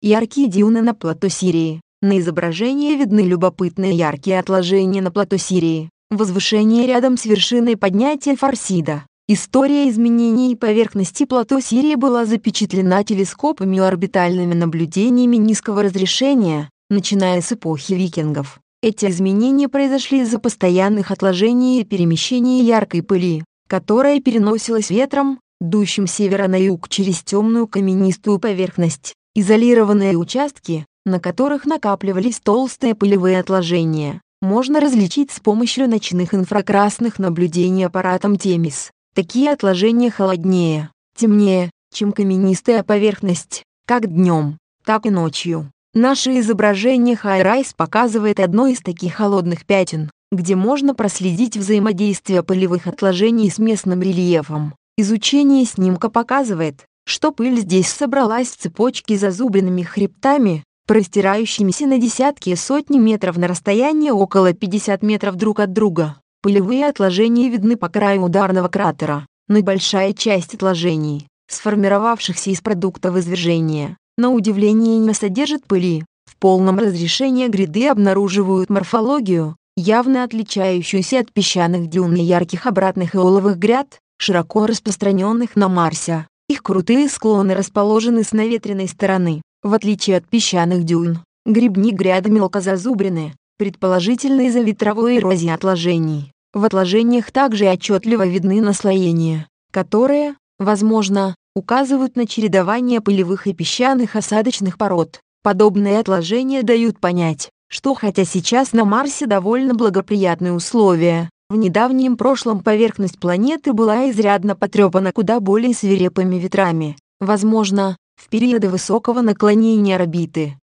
Яркие дюны на плато Сирии. На изображении видны любопытные яркие отложения на плато Сирии. Возвышение рядом с вершиной поднятия Фарсида. История изменений поверхности плато Сирии была запечатлена телескопами и орбитальными наблюдениями низкого разрешения, начиная с эпохи викингов. Эти изменения произошли из-за постоянных отложений и перемещения яркой пыли, которая переносилась ветром, дущим с севера на юг через темную каменистую поверхность. Изолированные участки, на которых накапливались толстые пылевые отложения, можно различить с помощью ночных инфракрасных наблюдений аппаратом Темис. Такие отложения холоднее, темнее, чем каменистая поверхность, как днем, так и ночью. Наше изображение Hi-Rise показывает одно из таких холодных пятен, где можно проследить взаимодействие пылевых отложений с местным рельефом. Изучение снимка показывает, что пыль здесь собралась в цепочке зазубренными хребтами, простирающимися на десятки и сотни метров на расстоянии около 50 метров друг от друга. Пылевые отложения видны по краю ударного кратера, но большая часть отложений, сформировавшихся из продуктов извержения, на удивление не содержит пыли. В полном разрешении гряды обнаруживают морфологию, явно отличающуюся от песчаных дюн и ярких обратных иоловых гряд, широко распространенных на Марсе. Их крутые склоны расположены с наветренной стороны. В отличие от песчаных дюн, гребни гряды мелкозазубрены, предположительно из-за ветровой эрозии отложений. В отложениях также отчетливо видны наслоения, которые, возможно, указывают на чередование пылевых и песчаных осадочных пород. Подобные отложения дают понять, что хотя сейчас на Марсе довольно благоприятные условия, в недавнем прошлом поверхность планеты была изрядно потрепана куда более свирепыми ветрами. Возможно, в периоды высокого наклонения орбиты,